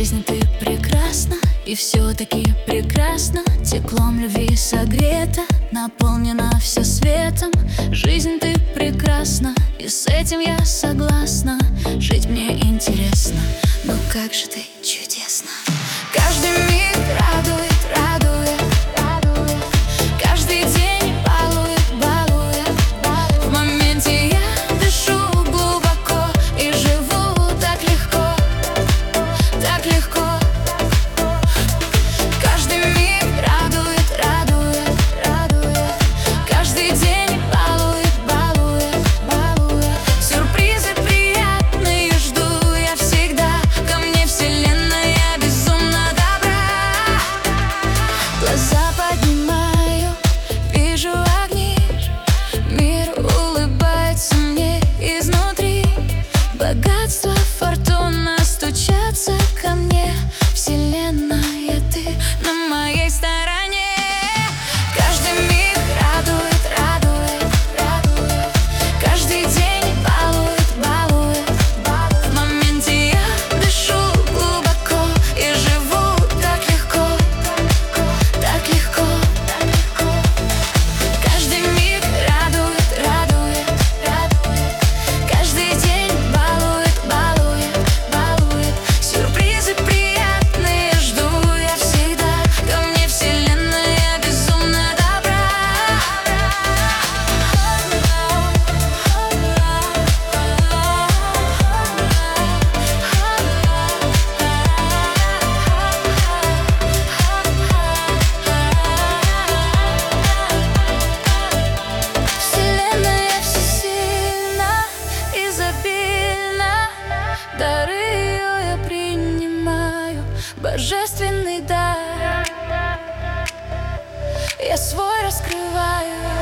жизни ты прекрасна, и все-таки прекрасно. Теплом любви согрета, наполнена все светом. Жизнь ты прекрасна, и с этим я согласна. Жить мне интересно, но как же ты чудесна. Каждый миг радует, радует, радует. Каждый день балует, балует, балует. В моменте я дышу глубоко и живу так легко, так легко. Каждый миг радует, радует, радует. Каждый день балует, балует, балует. Сюрпризы приятные жду я всегда. Ко мне вселенная безумно добра. Глаза поднимаю, вижу огни. Мир улыбается мне изнутри. Богатство, фортуна стучатся ко мне. Вселенная, ты на моей стороне. Каждый миг радует, радует, радует. Каждый день балует, балует, балует. В моменте я дышу глубоко и живу так легко, так легко, так легко. Каждый миг радует, радует, радует. Каждый день балует, балует, балует. Сюрпризы приятные жду я всегда. Ко мне вселенная безумно добра. Вселенная всесильна, изобильна. Дары ее я принимаю, божественный дар. Я свой раскрываю.